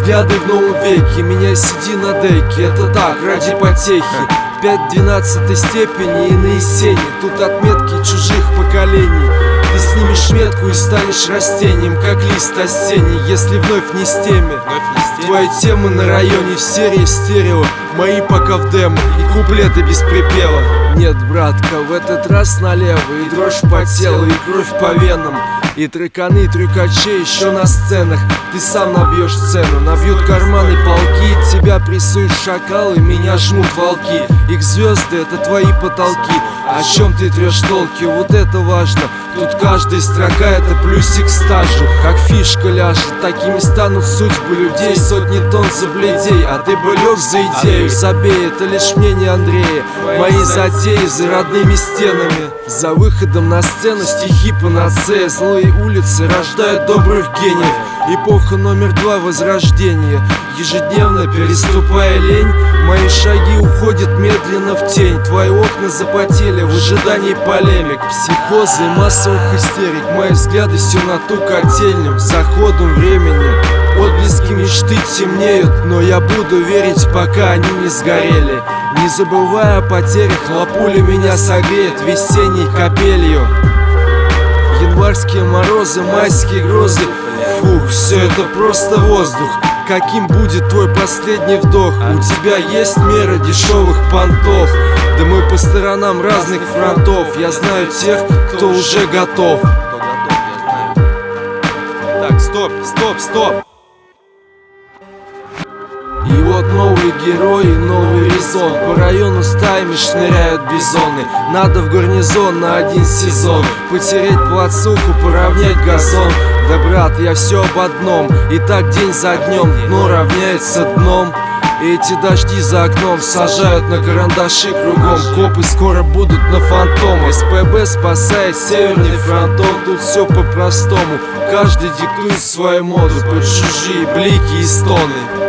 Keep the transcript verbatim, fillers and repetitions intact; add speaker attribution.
Speaker 1: взгляды в новом веке. Меня сиди на деке, это так, ради потехи. Пять двенадцатой степени и на Есени. Тут отметки чужих поколений. Ты снимешь метку и станешь растением, как лист осенний, если вновь не с теме. Твои темы на районе в серии стерео, мои пока в демо, и куплеты без припева. Нет, братка, в этот раз налево, и дрожь по телу, и кровь по венам, и треканы, трюкачей еще на сценах. Ты сам набьешь цену, набьют карманы полки. Тебя прессуют шакалы, меня жмут волки. Их звезды — это твои потолки. О чем ты трешь толки, вот это важно. Тут каждая строка — это плюсик к стажу. Как фишка ляжет, такими станут судьбы людей. Сотни тонн забледей, а ты бы лег за идею. Забей, это лишь мнение Андрея. Мои затеи за родными стенами. За выходом на сцену стихи панацея. Злые улицы рождают добрых гениев. Эпоха номер два — возрождение. Ежедневно переступая лень, мои шаги уходят медленно в тень. Твои окна запотели в ожидании полемик, психоза и массовых истерик. Мои взгляды все на ту котельню. За ходом времени отблески мечты темнеют, но я буду верить, пока они не сгорели. Не забывая о потерях, лапуля меня согреет весенней капелью. Январские морозы, майские грозы. Фух, все это просто воздух. Каким будет твой последний вдох? У тебя есть мера дешевых понтов. Да мы по сторонам разных фронтов. Я знаю тех, кто уже готов. Так, стоп, стоп, стоп. И вот новые герои, новый резон. По району стаями шныряют бизоны. Надо в гарнизон на один сезон. Потереть плацуху, поравнять газон. Да, брат, я все об одном. И так день за днем дно равняется дном. И эти дожди за окном сажают на карандаши кругом. Копы скоро будут на фантом. СПБ спасает северный фронтон. Тут все по-простому. Каждый диктует свою моду под чужие блики и стоны.